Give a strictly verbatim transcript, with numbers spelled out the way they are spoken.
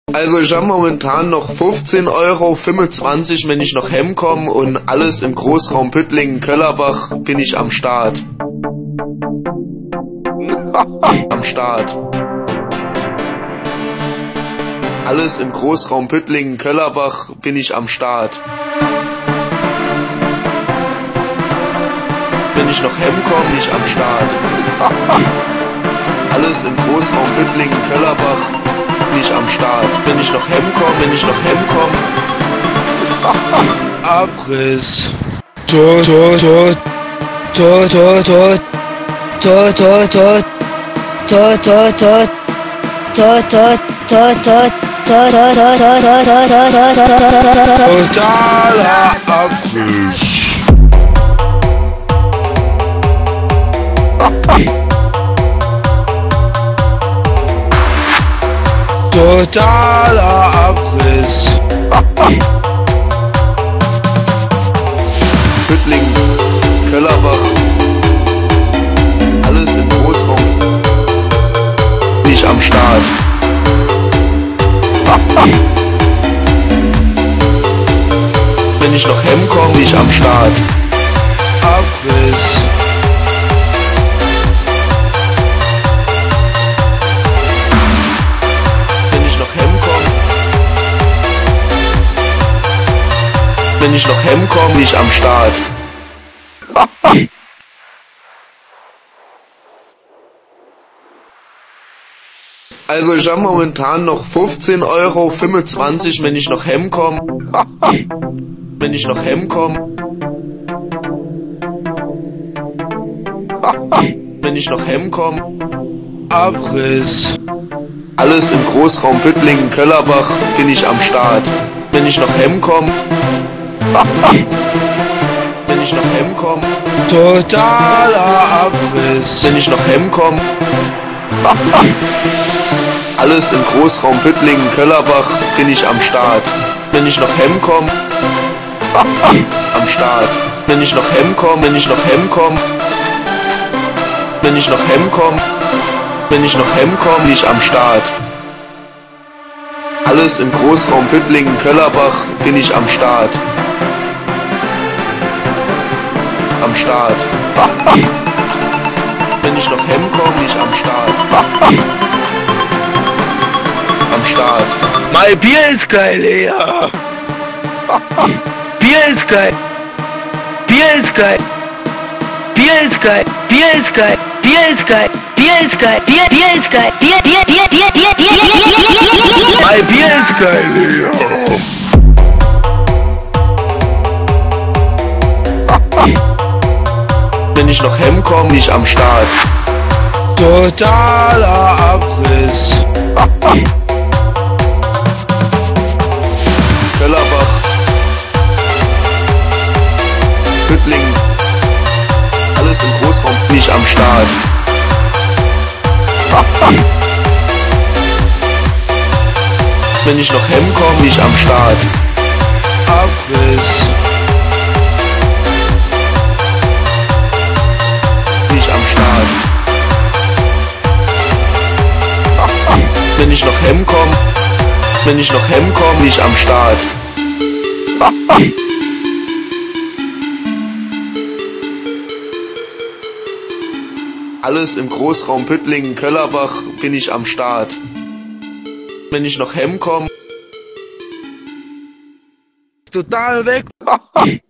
Also ich habe momentan noch fünfzehn Euro, fünfundzwanzig, wenn ich noch heimkomme, und alles im Großraum Püttlingen, Köllerbach bin ich am Start. Am Start. Alles im Großraum Püttlingen, Köllerbach bin ich am Start. Wenn ich noch heimkomme, bin ich am Start. Alles im Großraum Püttlingen, Köllerbach bin ich am Start. Wenn ich noch heimkomme, wenn ich noch heimkomme. Abriss. Tot, tot, tot. Tot, tot, tot. Tot, tot, tot. Tot, tot, tot. Tot, tot, tot, tot. Tot, tot, tot, tot, tot, tot, tot, tot. Totaler Abriss. Totaler Abriss. Püttlingen, Köllerbach, alles im Großraum bin ich am Start. Wenn ich noch heimkomme, bin ich am Start. Abriss. Wenn ich noch heimkomme, bin ich am Start. Also ich habe momentan noch fünfzehn Euro, fünfundzwanzig, wenn ich noch heimkomme. Wenn ich noch heimkomme. Wenn ich noch heimkomme. Abriss. Alles im Großraum Püttlingen, Köllerbach bin ich am Start. Wenn ich noch heimkomme. Wenn ich noch heimkomme. Totaler Abriss. Wenn ich noch heimkomme. Alles im Großraum Püttlingen, Köllerbach bin ich am Start. Wenn ich noch heimkomme. Am Start. Wenn ich noch heimkomme, wenn ich noch heimkomme. Wenn ich noch heimkomme. Wenn ich noch heimkomme, bin ich am Start. Alles im Großraum Püttlingen, Köllerbach bin ich am Start. Am Start. Wenn ich noch heimkomme, bin ich am Start. Am Start. Mein Bier ist geil, Lea. Bier ist geil. Bier ist geil. Bier ist geil. Bier ist geil. Bier ist geil. Bier ist geil. Bier, Bier ist geil. Bier, Bier, Bier, Bier, Bier, Bier, Bier. Mein Bier ist geil, Lea. Wenn ich noch heimkomme, bin ich am Start. Totaler Abriss. Köllerbach, Püttlingen, alles im Großraum bin ich am Start. Wenn ich noch heimkomme, bin ich am Start. Abriss. Bin ich am Start. Wenn ich noch heimkomme, wenn ich noch heimkomme, bin ich am Start. Alles im Großraum Püttlingen, Köllerbach bin ich am Start. Wenn ich noch heimkomme. Total weg.